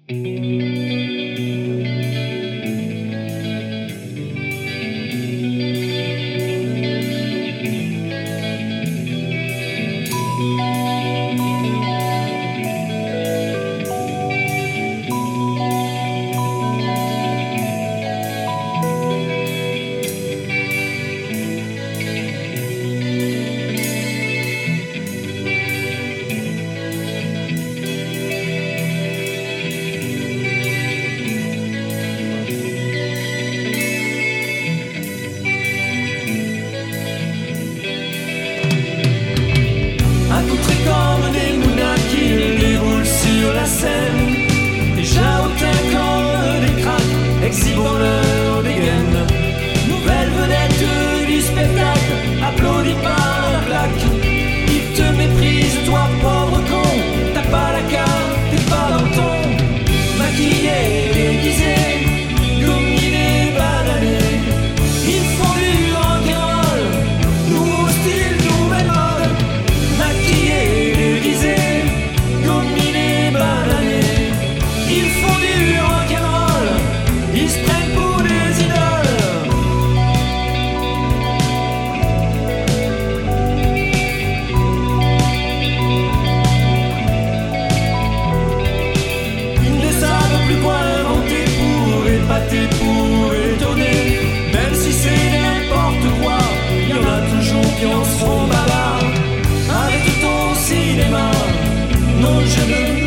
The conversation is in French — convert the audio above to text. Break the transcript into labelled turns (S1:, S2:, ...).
S1: Déjà au clinquant des cracks, exhibant leur dégaine. Nouvelle vedette du spectacle, applaudie par la claque. Ils te méprisent, toi pauvre con. T'as pas la carte, t'es pas dans le ton. Maquillé, déguisé, dominé, banané. Ils font du rock'n'roll, nouveau style, nouvelle mode. Maquillé, déguisé, dominé, banané. Ils font du rock'n'roll, ils se prennent pour des idoles. Ils ne savent plus quoi inventer pour épater, pour étonner. Même si c'est n'importe quoi, y en a toujours qui en seront bavards. Arrête ton cinéma, non je ne